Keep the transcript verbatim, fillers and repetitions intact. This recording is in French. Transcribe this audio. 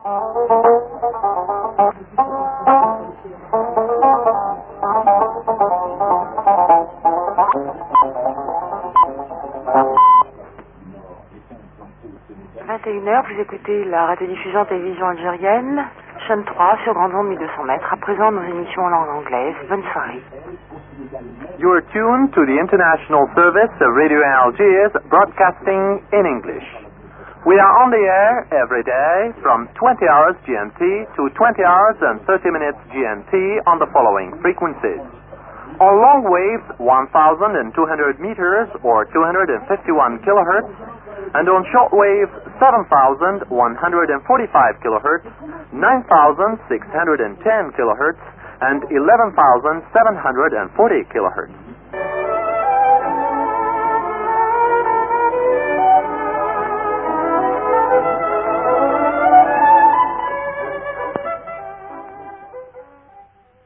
vingt et une heures, vous écoutez la radiodiffusion télévision algérienne, chaîne trois sur grande onde mille deux cents mètres. À présent, nos émissions en langue anglaise. Bonne soirée. You are tuned to the international service of Radio Algiers, broadcasting in English. We are on the air every day from twenty hours G M T to twenty hours and thirty minutes G M T on the following frequencies. On long waves, one thousand two hundred meters or two hundred fifty-one kilohertz, and on short wave, seven thousand one hundred forty-five kilohertz, nine thousand six hundred ten kilohertz, and eleven thousand seven hundred forty kilohertz.